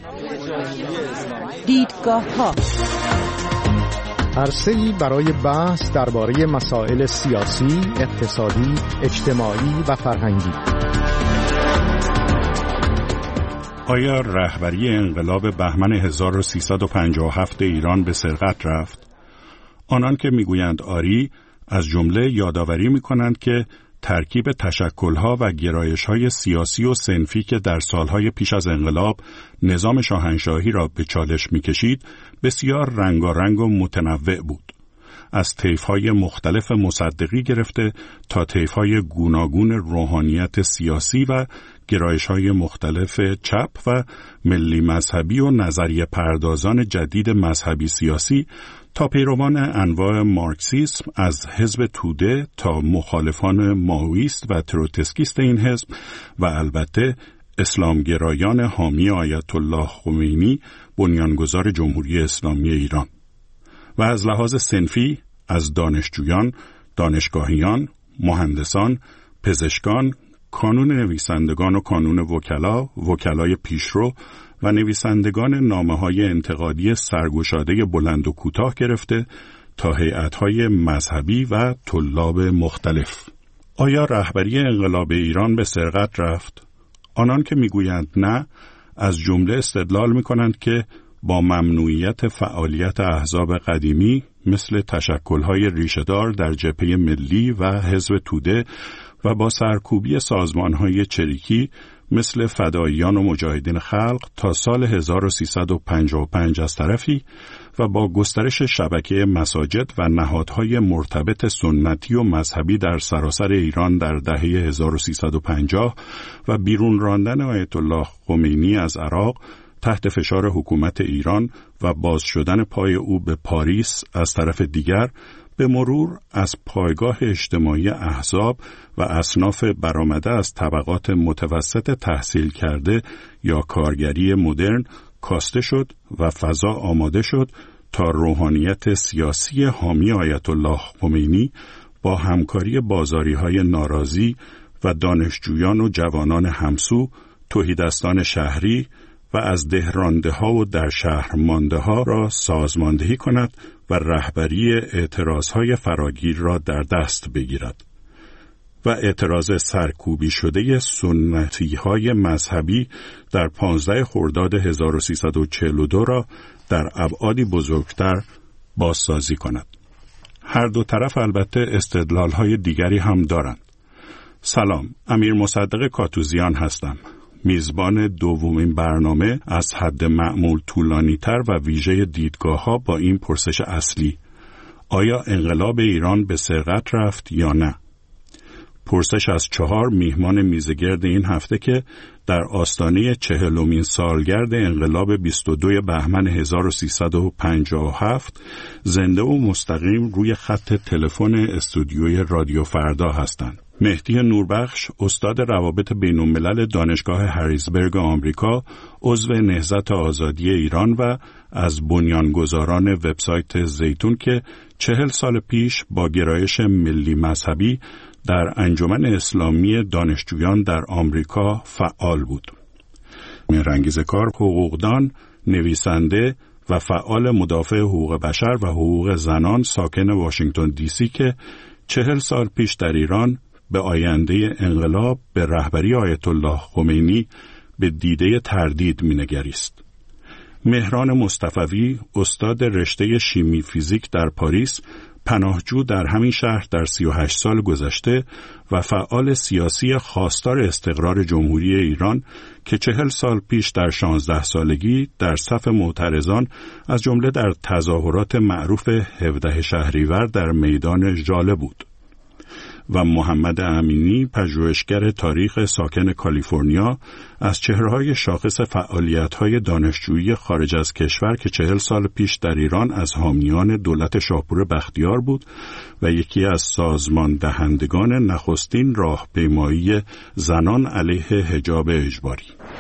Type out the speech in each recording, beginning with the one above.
دیدگاه‌ها عرصه‌ای برای بحث درباره مسائل سیاسی، اقتصادی، اجتماعی و فرهنگی. آیا رهبری انقلاب بهمن 1357 ایران به سرقت رفت؟ آنان که میگویند آری، از جمله یادآوری می‌کنند که ترکیب تشکل‌ها و گرایش‌های سیاسی و صنفی که در سالهای پیش از انقلاب نظام شاهنشاهی را به چالش می‌کشید، بسیار رنگارنگ و متنوع بود. از طیف‌های مختلف مصدقی گرفته تا طیف‌های گوناگون روحانیت سیاسی و گرایش‌های مختلف چپ و ملی مذهبی و نظریه پردازان جدید مذهبی سیاسی تا پیروان انواع مارکسیسم، از حزب توده تا مخالفان مائویست و تروتسکیست این حزب و البته اسلامگرایان حامی آیت الله خمینی، بنیانگذار جمهوری اسلامی ایران. و از لحاظ صنفی از دانشجویان، دانشگاهیان، مهندسان، پزشکان، کانون نویسندگان و کانون وکلا، وکلای پیشرو و نویسندگان نامه‌های انتقادی سرگشاده بلند و کوتاه گرفته تا هیئت‌های مذهبی و طلاب مختلف. آیا رهبری انقلاب ایران به سرقت رفت؟ آنان که میگویند نه، از جمله استدلال می‌کنند که با ممنوعیت فعالیت احزاب قدیمی مثل تشکل‌های ریشه‌دار در جبهه ملی و حزب توده و با سرکوبی سازمان‌های چریکی مثل فداییان و مجاهدین خلق تا سال 1355 از طرفی و با گسترش شبکه مساجد و نهادهای مرتبط سنتی و مذهبی در سراسر ایران در دهه 1350 و بیرون راندن آیت الله خمینی از عراق تحت فشار حکومت ایران و باز شدن پای او به پاریس از طرف دیگر، به مرور از پایگاه اجتماعی احزاب و اصناف برآمده از طبقات متوسط تحصیل کرده یا کارگری مدرن کاسته شد و فضا آماده شد تا روحانیت سیاسی حامی آیت الله خمینی با همکاری بازاری‌های ناراضی و دانشجویان و جوانان همسو، تهیدستان شهری و از دهرانده ها و در شهر مانده ها را سازماندهی کند و رهبری اعتراضهای فراگیر را در دست بگیرد و اعتراض سرکوبی شده سنتی های مذهبی در 15 خرداد 1342 را در ابعادی بزرگتر بازسازی کند. هر دو طرف البته استدلال های دیگری هم دارند. سلام، امیر مصدق کاتوزیان هستم. میزبان دومین برنامه از حد معمول طولانی‌تر و ویژه دیدگاه‌ها با این پرسش اصلی: آیا انقلاب ایران به سرقت رفت یا نه؟ پرسش از 4 میهمان میزگرد این هفته که در آستانه 40مین سالگرد انقلاب 22 بهمن 1357 زنده و مستقیم روی خط تلفن استودیوی رادیو فردا هستند. مهدی نوربخش، استاد روابط بین‌الملل دانشگاه هریزبرگ آمریکا، عضو نهضت آزادی ایران و از بنیانگذاران وبسایت زیتون که 40 سال پیش با گرایش ملی مذهبی در انجمن اسلامی دانشجویان در آمریکا فعال بود. مهرانگیز کار، حقوقدان، نویسنده و فعال مدافع حقوق بشر و حقوق زنان ساکن واشنگتن دی سی که 40 سال پیش در ایران به آینده انقلاب به رهبری آیت الله خمینی به دیده تردید می‌نگریست. مهران مصطفوی، استاد رشته شیمی فیزیک در پاریس، پناهجو در همین شهر در 38 سال گذشته و فعال سیاسی خواستار استقرار جمهوری ایران که 40 سال پیش در 16 سالگی در صف معترضان از جمله در تظاهرات معروف 17 شهریور در میدان ژاله بود. و محمد امینی، پژوهشگر تاریخ ساکن کالیفرنیا، از چهره‌های شاخص فعالیت‌های دانشجویی خارج از کشور که 40 سال پیش در ایران از حامیان دولت شاپور بختیار بود و یکی از سازمان دهندگان نخستین راهپیمایی زنان علیه حجاب اجباری.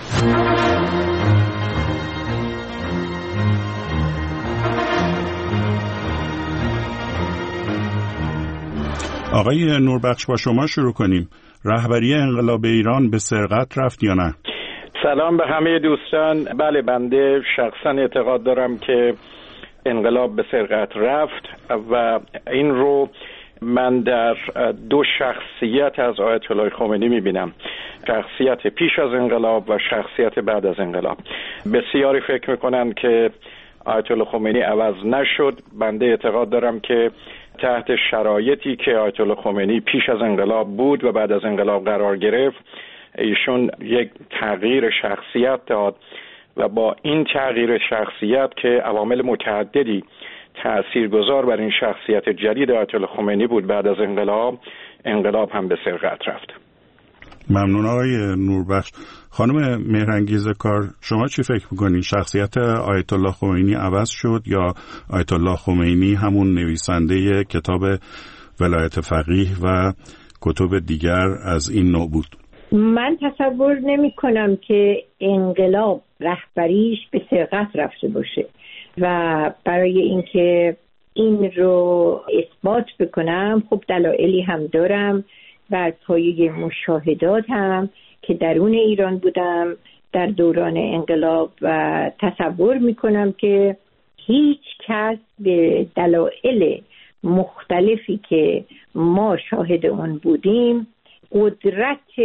آقای نوربخش، با شما شروع کنیم. رهبری انقلاب ایران به سرقت رفت یا نه؟ سلام به همه دوستان. بله، بنده شخصا اعتقاد دارم که انقلاب به سرقت رفت و این رو من در دو شخصیت از آیت الله خمینی میبینم، شخصیت پیش از انقلاب و شخصیت بعد از انقلاب. بسیاری فکر میکنن که آیت الله خمینی عوض نشد. بنده اعتقاد دارم که تحت شرایطی که آیت الله خمینی پیش از انقلاب بود و بعد از انقلاب قرار گرفت، ایشون یک تغییر شخصیت داد و با این تغییر شخصیت که عوامل متعددی تأثیرگذار بر این شخصیت جدید آیت الله خمینی بود، بعد از انقلاب هم به سرقت رفت. ممنون آقای نوربخش. خانم مهرانگیز کار، شما چی فکر میکنین؟ شخصیت آیت الله خمینی عوض شد یا آیت الله خمینی همون نویسنده کتاب ولایت فقیه و کتب دیگر از این نوع بود؟ من تصور نمی کنم که انقلاب رهبریش به سرقت رفته باشه و برای اینکه این رو اثبات بکنم خب دلایلی هم دارم، بر پایه مشاهدات هم که درون ایران بودم در دوران انقلاب و تصور میکنم که هیچ کس به دلایل مختلفی که ما شاهد اون بودیم قدرت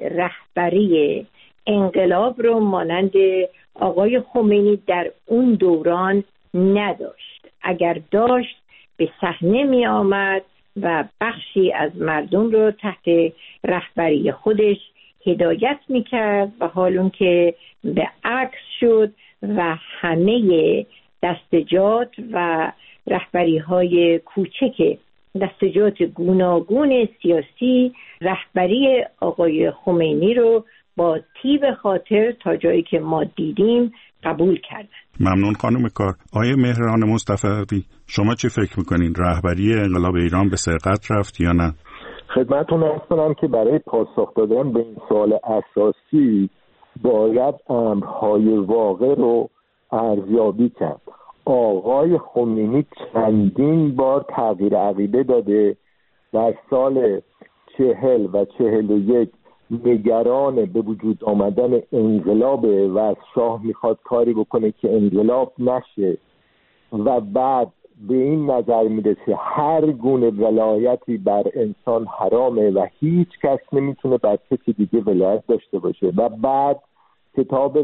رهبری انقلاب رو مانند آقای خمینی در اون دوران نداشت. اگر داشت به صحنه می آمد و بخشی از مردم رو تحت رهبری خودش هدایت می کرد و حال اون که به عکس شد و همه دستجات و رهبری های کوچک دستجات گوناگون سیاسی رهبری آقای خمینی رو با طیب خاطر تا جایی که ما دیدیم قبول کردن. ممنون خانم کار. آیه مهران مصطفی، شما چی فکر میکنین؟ رهبری انقلاب ایران به سرقت رفت یا نه؟ خدمتتون عرض کنم که برای پاسخ دادن به این سوال اساسی باید امرهای واقع رو ارزیابی کرد. آقای خمینی چندین بار تغییر عقیده داده. در سال 40 و 41 نگران به وجود آمدن انقلابه و از شاه میخواد کاری بکنه که انقلاب نشه و بعد به این نظر میرسه هر گونه ولایتی بر انسان حرامه و هیچ کس نمیتونه بر کسی دیگه ولایت داشته باشه و بعد کتاب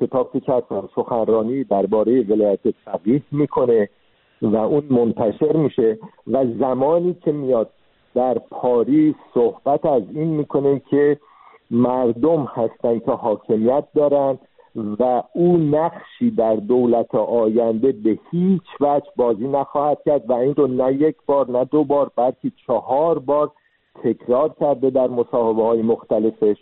که سخنرانی درباره ولایت فقیه میکنه و اون منتشر میشه و زمانی که میاد در پاریس صحبت از این میکنه که مردم هستن که حاکمیت دارن و او نقشی در دولت آینده به هیچ وجه بازی نخواهد کرد و این رو نه یک بار نه دو بار بلکه 4 بار تکرار کرده در مصاحبه های مختلفش.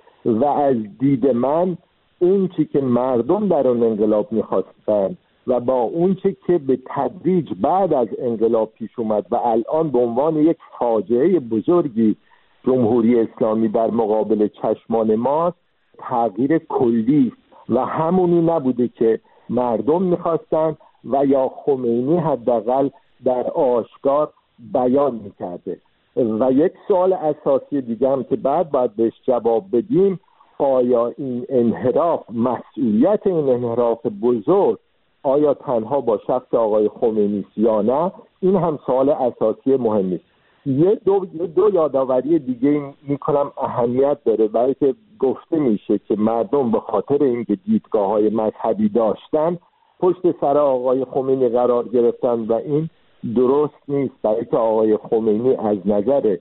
و از دید من اون چی که مردم در اون انقلاب میخواستن و با اون چی که به تدریج بعد از انقلاب پیش اومد و الان به عنوان یک فاجعه بزرگی جمهوری اسلامی در مقابل چشمان ماست، تغییر کلی و همونی نبوده که مردم میخواستن و یا خمینی حداقل در آشکار بیان میکرده. و یک سوال اساسی دیگه هم که بعد باید بهش جواب بدیم، آیا این انحراف، مسئولیت این انحراف بزرگ آیا تنها با شخص آقای خمینی یا نه؟ این هم سوال اساسی مهمی است. یه دو یادآوری دیگه میکنم اهمیت داره، برای که گفته میشه که مردم به خاطر اینکه دیدگاه‌های مذهبی داشتن پشت سر آقای خمینی قرار گرفتن و این درست نیست، برای که آقای خمینی از نظر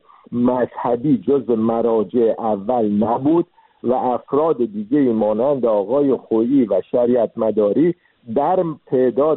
مذهبی جز مراجع اول نبود و افراد دیگه مانند آقای خویی و شریعت مداری در تعداد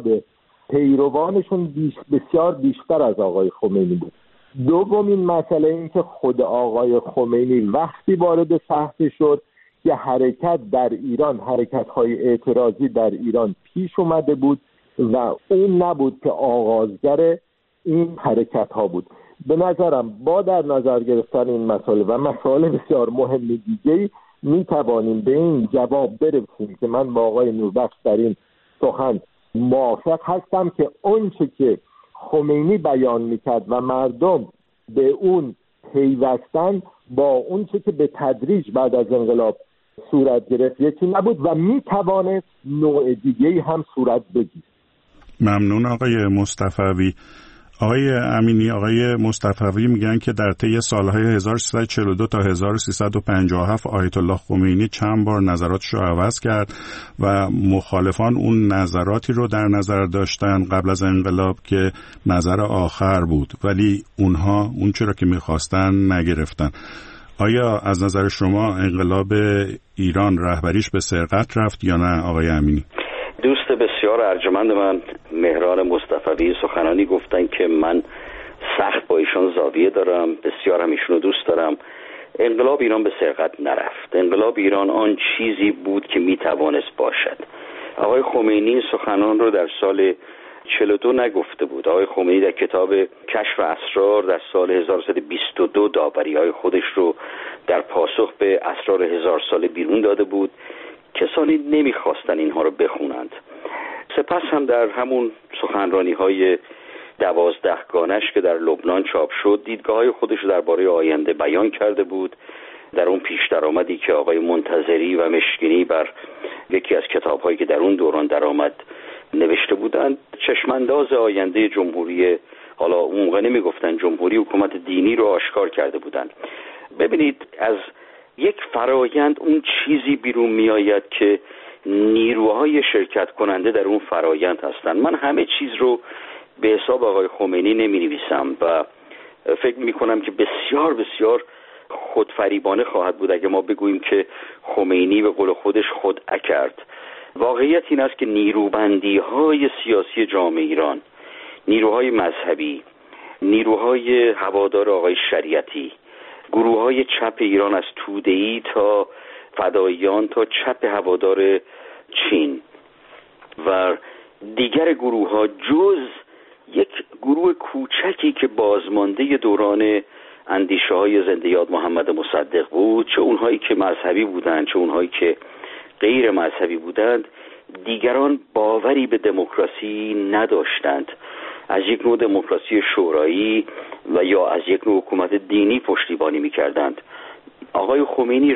پیروانشون بسیار بیشتر از آقای خمینی بود. دومین مسئله این که خود آقای خمینی وقتی وارد صحنه شد که حرکت در ایران، حرکت‌های اعتراضی در ایران پیش اومده بود و اون نبود که آغازگر این حرکت‌ها بود. به نظرم با در نظر گرفتن این مسئله و مسائل بسیار مهم دیگه‌ای می توانیم به این جواب برسیم که من با آقای نوربخش در این سخن موافق هستم که اون چه که خمینی بیان میکرد و مردم به اون پیوستن با اون چه که به تدریج بعد از انقلاب صورت گرفت، یکی نبود و میتوانست نوع دیگه‌ای هم صورت بگیره. ممنون آقای مصطفوی. آقای امینی، آقای مصطفوی میگن که در طی سالهای 1342 تا 1357 آیت الله خمینی چند بار نظراتش رو عوض کرد و مخالفان اون نظراتی رو در نظر داشتن قبل از انقلاب که نظر آخر بود، ولی اونها اون چرا که میخواستن نگرفتن. آیا از نظر شما انقلاب ایران رهبریش به سرقت رفت یا نه آقای امینی؟ دوست بسیار ارجمند من مهران مصطفوی سخنانی گفتن که من سخت با ایشان زاویه دارم، بسیار هم ایشونو دوست دارم. انقلاب ایران به سرقت نرفت. انقلاب ایران آن چیزی بود که میتوانست باشد. آقای خمینی سخنان رو در سال 42 نگفته بود. آقای خمینی در کتاب کشف اسرار در سال 1322 داوری‌های خودش رو در پاسخ به اسرار 1000 ساله بیرون داده بود. کسانی نمیخواستن اینها رو بخونند. سپس هم در همون سخنرانی‌های 12 گانش که در لبنان چاپ شد دیدگاه‌های خودش رو درباره آینده بیان کرده بود. در اون پیش درآمدی که آقای منتظری و مشکینی بر یکی از کتاب‌هایی که در اون دوران درآمد نوشته بودند، چشمانداز آینده جمهوری، حالا اون موقع نمیگفتن جمهوری، حکومت دینی رو آشکار کرده بودند. ببینید از یک فرایند اون چیزی بیرون می آید که نیروهای شرکت کننده در اون فرایند هستند. من همه چیز رو به حساب آقای خمینی نمی نویسم و فکر می کنم که بسیار بسیار خودفریبانه خواهد بود اگه ما بگوییم که خمینی به قول خودش خدعه کرد. واقعیت این است که نیروبندی های سیاسی جامعه ایران، نیروهای مذهبی، نیروهای هوادار آقای شریعتی، گروه‌های چپ ایران از توده‌ای تا فداییان تا چپ هوادار چین و دیگر گروه‌ها جز یک گروه کوچکی که بازمانده دوران اندیشه‌های زنده یاد محمد مصدق بود، چه اونهایی که مذهبی بودند چه اونهایی که غیر مذهبی بودند، دیگران باوری به دموکراسی نداشتند. از یک نوع دموکراسی شورایی و یا از یک نوع حکومت دینی پشتیبانی می‌کردند. آقای خمینی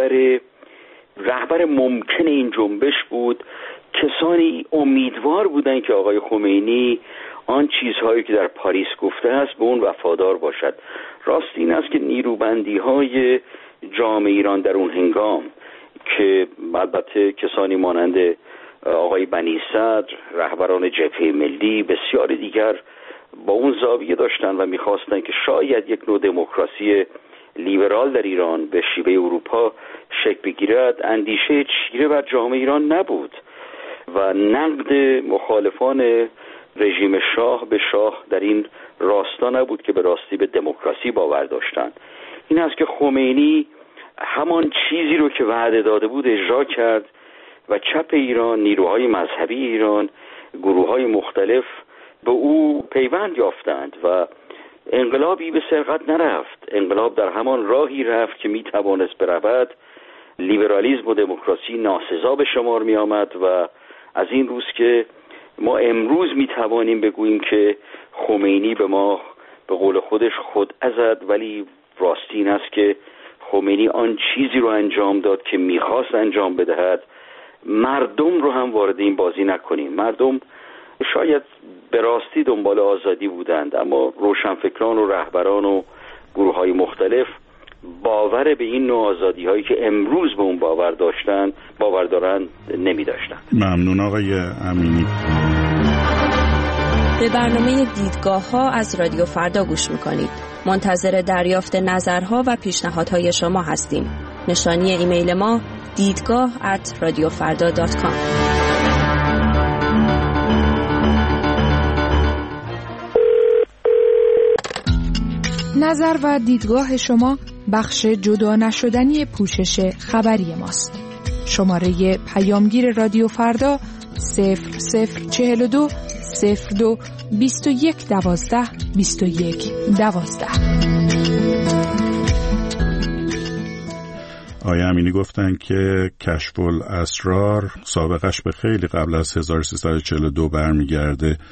رهبر ممکن این جنبش بود. کسانی امیدوار بودند که آقای خمینی آن چیزهایی که در پاریس گفته است به اون وفادار باشد. راست این است که نیروبندی‌های جامعه ایران در اون هنگام که البته کسانی مانند آقای بنی صدر، رهبران جبهه ملی، بسیار دیگر با اون زاویه داشتن و میخواستن که شاید یک نوع دموکراسی لیبرال در ایران به شیوه اروپا شکل بگیرد، اندیشه چیره بر جامعه ایران نبود و نقد مخالفان رژیم شاه به شاه در این راستا نبود که به راستی به دموکراسی باور داشتند. این است که خمینی همان چیزی رو که وعده داده بود اجرا کرد و چپ ایران، نیروهای مذهبی ایران، گروه‌های مختلف به او پیوند یافتند و انقلابی به سرقت نرفت. انقلاب در همان راهی رفت که میتوانست برود. لیبرالیسم و دموکراسی ناسزا به شمار می آمد و از این روز که ما امروز میتوانیم بگوییم که خمینی به ما به قول خودش خدعه زد، ولی راستی این است که خمینی آن چیزی رو انجام داد که میخواست انجام بدهد. مردم رو هم وارد این بازی نکنیم. مردم شاید به راستی دنبال آزادی بودند، اما روشنفکران و رهبران و گروه‌های مختلف باور به این نوع آزادی هایی که امروز به اون باور دارن نمی داشتن. ممنون آقای امینی. به برنامه دیدگاه ها از رادیو فردا گوش میکنید. منتظر دریافت نظرها و پیشنهادهای شما هستیم. نشانی ایمیل ما دیدگاه@radiofarda.com. نظر و دیدگاه شما بخش جدا نشدنی پوشش خبری ماست. شماره پیامگیر رادیو فردا 0042 02 21 12 21 12. آقای امینی گفتن که کشف الاسرار سابقش به خیلی قبل از 1342 برمیگرده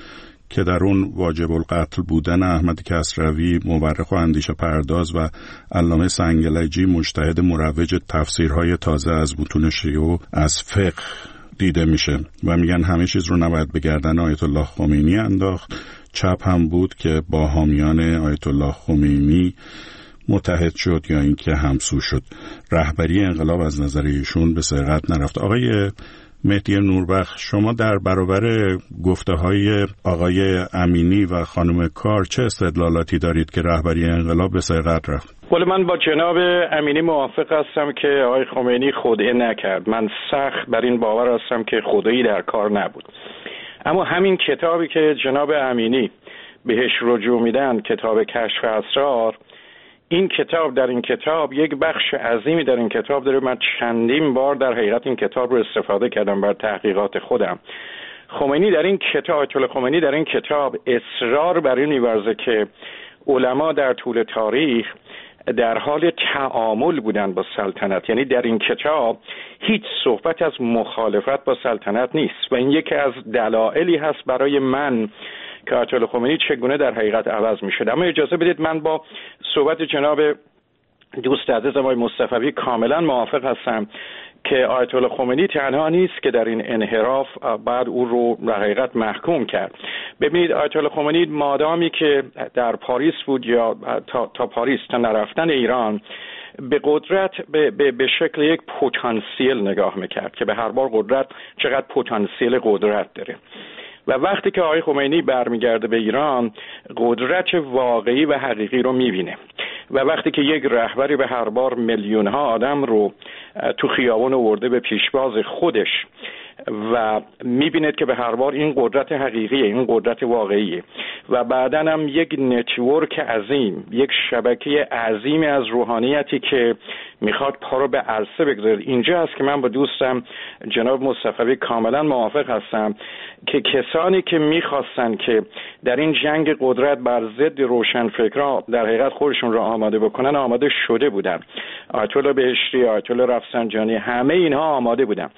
که در اون واجب القتل بودن احمد کسروی مورخ و اندیشه پرداز و علامه سنگلجی مجتهد مروج تفسیرهای تازه از متون شیعه و از فقه دیده میشه و میگن همه چیز رو نباید به گردن آیت الله خمینی انداخت. چپ هم بود که با حامیان آیت الله خمینی متحد شد یا اینکه همسو شد. رهبری انقلاب از نظر ایشون به سرقت نرفت. آقای مهدی نوربخش، شما در برابر گفته‌های آقای امینی و خانم کار چه استدلالاتی دارید که رهبری انقلاب به سرقت رفت؟ ولی من با جناب امینی موافق هستم که آقای خمینی خودعه نکرد. من سخت بر این باور هستم که خودعه‌ای در کار نبود. اما همین کتابی که جناب امینی بهش رجوع میدن، کتاب کشف اسرار، این کتاب یک بخش عظیمی در این کتاب داره. من چندین بار در حقیقت این کتاب رو استفاده کردم بر تحقیقات خودم. خمینی در این کتاب، آیت الله خمینی در این کتاب اصرار بر این می‌ورزه که علما در طول تاریخ در حال تعامل بودن با سلطنت. یعنی در این کتاب هیچ صحبت از مخالفت با سلطنت نیست و این یکی از دلایلی هست برای من که آیت الله خمینی چگونه در حقیقت عوض می‌شد. اما اجازه بدید من با صحبت جناب دوست عزیزم آقای مصطفوی کاملا موافق هستم که آیت الله خمینی تنها نیست که در این انحراف بعد او رو در حقیقت محکوم کرد. ببینید آیت الله خمینی مادامی که در پاریس بود یا تا پاریس تا نرفتن ایران به قدرت به شکل یک پتانسیل نگاه میکرد که به هر بار قدرت چقدر پتانسیل قدرت داره و وقتی که آقای خمینی برمیگرده به ایران قدرت واقعی و حقیقی رو میبینه و وقتی که یک رهبری به هر بار میلیون ها آدم رو تو خیابان آورده به پیشواز خودش و میبیند که به هر بار این قدرت حقیقیه، این قدرت واقعیه و بعداً هم یک نتورک عظیم، یک شبکه عظیمی از روحانیتی که میخواد پا رو به عرصه بگذاره. اینجا هست که من با دوستم جناب مصطفوی کاملا موافق هستم که کسانی که میخواستن که در این جنگ قدرت بر ضد روشنفکران در حقیقت خودشون را آماده بکنن آماده شده بودن. آیت الله بهشتی، آیت الله رفسنجانی، همه اینها آماده بودن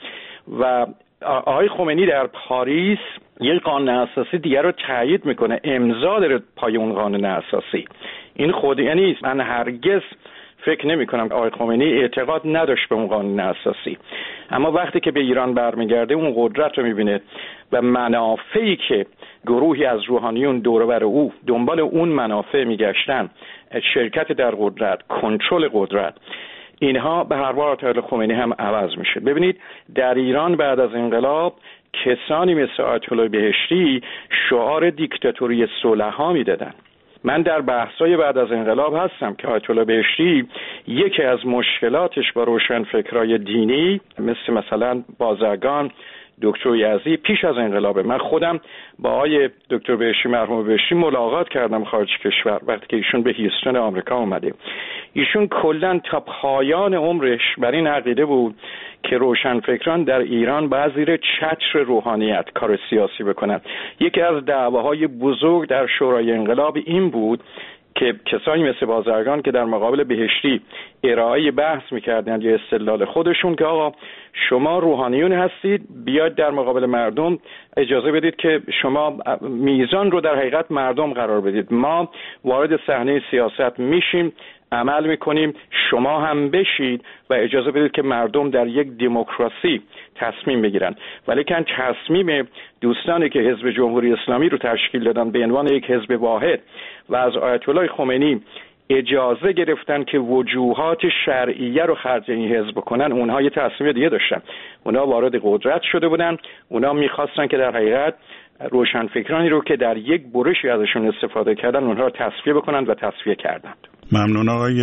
و آقای خمینی در پاریس یک قانون اساسی دیگر رو تایید میکنه، امضا داره پای اون قانون اساسی. این خودیه نیست. من هرگز فکر نمی کنم آقای خمینی اعتقاد نداشت به اون قانون اساسی، اما وقتی که به ایران برمیگرده اون قدرت رو میبینه و منافعی که گروهی از روحانیون دور و بر او دنبال اون منافع میگشتن، شرکت در قدرت، کنترل قدرت، اینها به هر بار آیت الله خمینی هم عوض میشه. ببینید در ایران بعد از انقلاب کسانی مثل آیت الله بهشتی شعار دیکتاتوری صلح‌ها میدادن. من در بحث‌های بعد از انقلاب هستم که آیت الله بهشتی یکی از مشکلاتش با روشنفکرای دینی مثلا بازرگان، دکتر یزدی پیش از انقلابه. من خودم با آقای دکتر بهشتی، مرحوم بهشتی ملاقات کردم خارج کشور وقتی که ایشون به هیوستن آمریکا اومده. ایشون کلاً تا پایان عمرش بر این عقیده بود که روشنفکران در ایران باید زیر چتر روحانیت کار سیاسی بکنن. یکی از دعواهای بزرگ در شورای انقلاب این بود که کسانی مثل بازرگان که در مقابل بهشتی ارائه بحث میکردند یا استدلال خودشون که آقا شما روحانیون هستید، بیاید در مقابل مردم اجازه بدید که شما میزان رو در حقیقت مردم قرار بدید، ما وارد صحنه سیاست میشیم، عمل میکنیم، شما هم بشید و اجازه بدید که مردم در یک دموکراسی تصمیم بگیرن. ولی که تصمیم دوستانی که حزب جمهوری اسلامی رو تشکیل دادن به عنوان یک حزب واحد و از آیت الله خمینی اجازه گرفتن که وجوهات شرعیه رو خرج این حزب کنن، اونها یه تصمیم دیگه داشتن. اونها وارد قدرت شده بودن، اونها میخواستن که در حقیقت روشنفکرانی رو که در یک برشی ازشون استفاده کردن اونها رو تصفیه بکنن و تصفیه کردند. ممنون آقای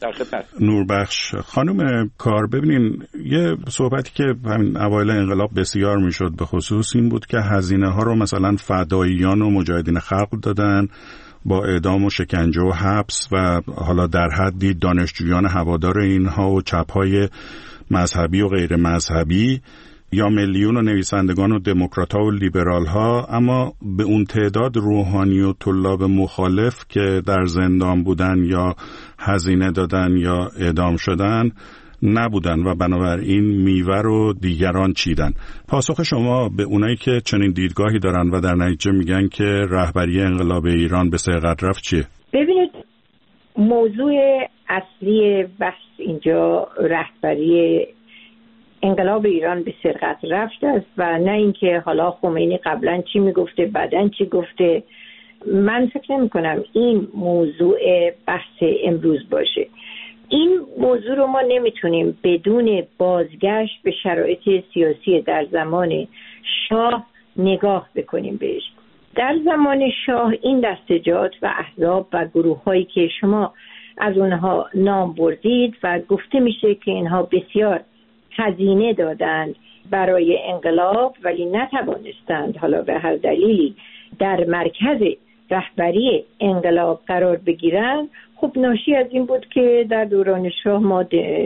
نوربخش. خانم کار، ببینین یه صحبتی که همین اوایل انقلاب بسیار میشد به خصوص این بود که هزینه ها رو مثلا فداییان و مجاهدین خلق دادن با اعدام و شکنجه و حبس و حالا در حدی دانشجویان هوادار اینها و چپ‌های مذهبی و غیر مذهبی یا میلیون و نویسندگان و دموکرات‌ها و لیبرال‌ها، اما به اون تعداد روحانی و طلاب مخالف که در زندان بودن یا هزینه دادن یا اعدام شدن نبودن و بنابراین میوه رو دیگران چیدن. پاسخ شما به اونایی که چنین دیدگاهی دارن و در نتیجه میگن که رهبری انقلاب ایران به سرقت رفت چیه؟ ببینید، موضوع اصلی بحث اینجا رهبری انقلاب ایران به سرقت رفت است و نه اینکه حالا خمینی قبلا چی میگفته بعدن چی گفته. من فکر نمی کنم این موضوع بحث امروز باشه. این موضوع رو ما نمیتونیم بدون بازگشت به شرایط سیاسی در زمان شاه نگاه بکنیم بهش. در زمان شاه این دستجات و احزاب و گروه هایی که شما از اونها نام بردید و گفته میشه که اینها بسیار هزینه دادند برای انقلاب ولی نتوانستند حالا به هر دلیلی در مرکز رهبری انقلاب قرار بگیرن، خب ناشی از این بود که در دوران شاه ما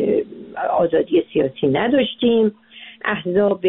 آزادی سیاسی نداشتیم، احزاب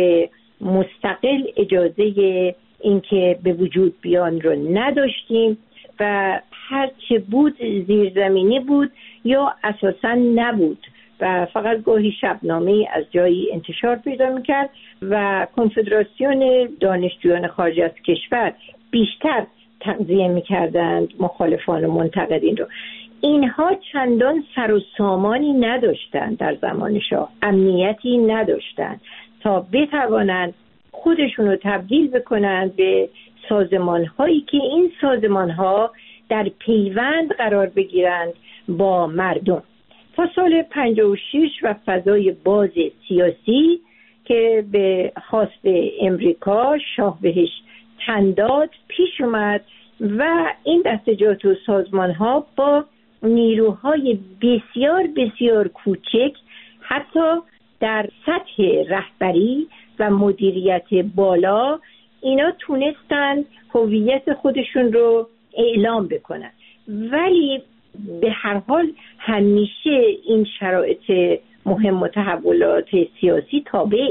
مستقل اجازه اینکه به وجود بیان رو نداشتیم و هر چه بود زیرزمینی بود یا اساساً نبود و فقط گاهی شبنامه‌ای از جایی انتشار پیدا می‌کرد و کنفدراسیون دانشجویان خارج از کشور بیشتر تغذیه می‌کردند مخالفان و منتقدین رو. اینها چندان سر و سامانی نداشتند در زمان شاه، امنیتی نداشتند تا بتوانند خودشون رو تبدیل بکنند به سازمان‌هایی که این سازمان‌ها در پیوند قرار بگیرند با مردم. تا سال 56 و فضای باز سیاسی که به خواست امریکا شاه بهش تن داد پیش اومد و این دستجات و سازمان‌ها با نیروهای بسیار بسیار کوچک حتی در سطح رهبری و مدیریت بالا اینا تونستن هویت خودشون رو اعلام بکنن. ولی به هر حال همیشه این شرایط مهم و تحولات سیاسی تابع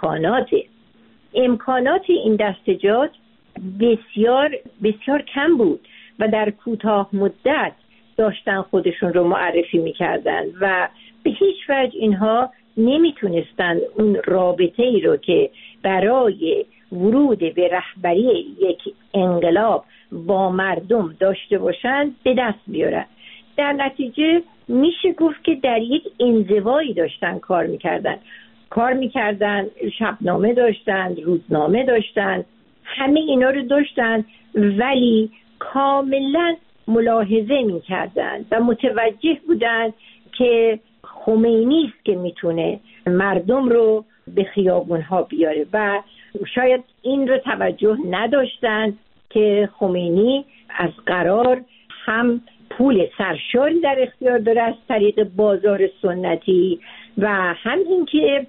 امکانات این دستجات بسیار بسیار کم بود و در کوتاه مدت داشتن خودشون رو معرفی میکردن و به هیچ وجه اینها نمیتونستن اون رابطه ای رو که برای ورود به رهبری یک انقلاب با مردم داشته باشند به دست بیارن. در نتیجه میشه گفت که در یک انزوایی داشتن کار میکردن، شبنامه داشتن، روزنامه داشتن، همه اینا رو داشتن ولی کاملا ملاحظه میکردن و متوجه بودن که خمینی است که میتونه مردم رو به خیابونها بیاره و شاید این رو توجه نداشتن که خمینی از قرار هم پول سرشاری در اختیار داره از طریق بازار سنتی و هم این که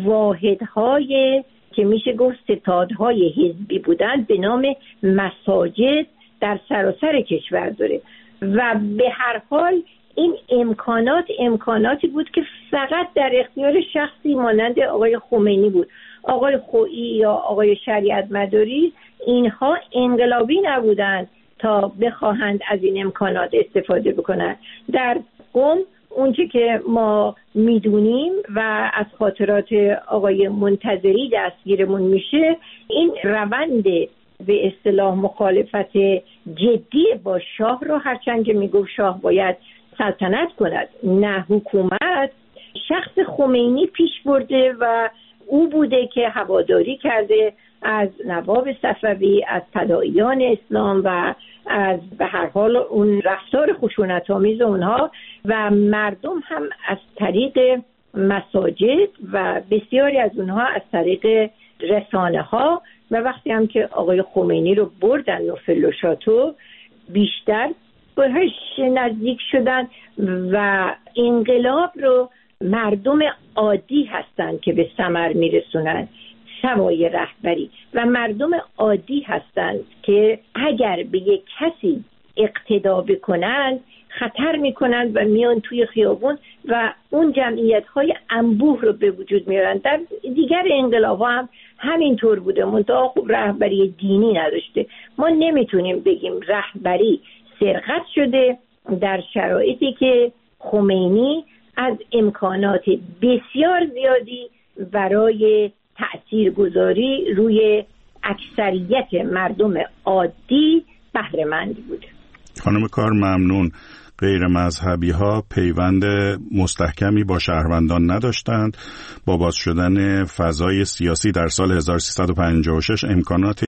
واحدهای که میشه گفت ستادهای حزبی بودن به نام مساجد در سراسر کشور داره و به هر حال این امکاناتی بود که فقط در اختیار شخصی مانند آقای خمینی بود. آقای خویی یا آقای شریعت مداری اینها انقلابی نبودند تا بخواهند از این امکانات استفاده بکنند. در قم اونچه که ما میدونیم و از خاطرات آقای منتظری دستگیرمون میشه، این روند به اصطلاح مخالفت جدی با شاه رو، هرچند که میگفت شاه باید سلطنت کند نه حکومت، شخص خمینی پیش برده و او بوده که هواداری کرده از نواب صفوی، از فداییان اسلام و از به هر حال اون رفتار خشونت‌آمیز اونها و مردم هم از طریق مساجد و بسیاری از اونها از طریق رسانه ها و وقتی هم که آقای خمینی رو بردن و فلوشاتو بیشتر بهش نزدیک شدن و انقلاب رو مردم عادی هستند که به ثمر میرسونن سوای رهبری و مردم عادی هستند که اگر به یک کسی اقتدا بکنند خطر میکنند و میان توی خیابون و اون جمعیت‌های انبوه رو به وجود میارن. در دیگر انقلاب‌ها هم همینطور بوده، منتها خب رهبری دینی نداشته. ما نمیتونیم بگیم رهبری سرقت شده در شرایطی که خمینی از امکانات بسیار زیادی برای تأثیرگذاری روی اکثریت مردم عادی بهره مند بود. خانم کار ممنون. غیر مذهبی ها پیوند مستحکمی با شهروندان نداشتند. با باز شدن فضای سیاسی در سال 1356 امکانات